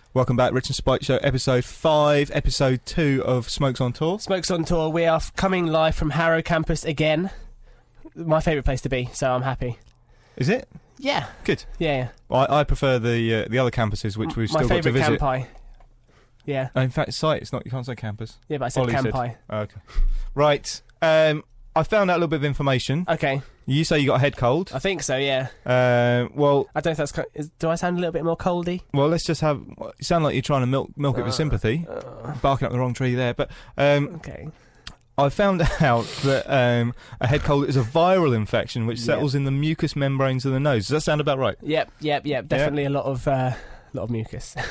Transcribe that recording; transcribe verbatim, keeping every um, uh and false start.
Welcome back, Rich and Spike Show, episode five, episode two of Smokes on Tour. Smokes on Tour. We are f- coming live from Harrow campus again. My favourite place to be, so I'm happy. Is it? Yeah. Good. Yeah, yeah. Well, I, I prefer the uh, the other campuses, which we've My still got to favourite visit. campi. Yeah. Oh, in fact, site. It's not. You can't say campus. Yeah, but I said Ollie campi. said. Oh, okay. Right. Um, I found out a little bit of information. Okay. You say you got a head cold. I think so, yeah. Uh, well, I don't know if that's... Co- is, do I sound a little bit more coldy? well, let's just have. You sound like you're trying to milk milk it with Uh, sympathy. Uh, Barking up the wrong tree there, but um, okay. I found out that um, a head cold is a viral infection which Yep. settles in the mucous membranes of the nose. Does that sound about right? Yep, yep, yep. Definitely a lot of... Uh, lot of mucus.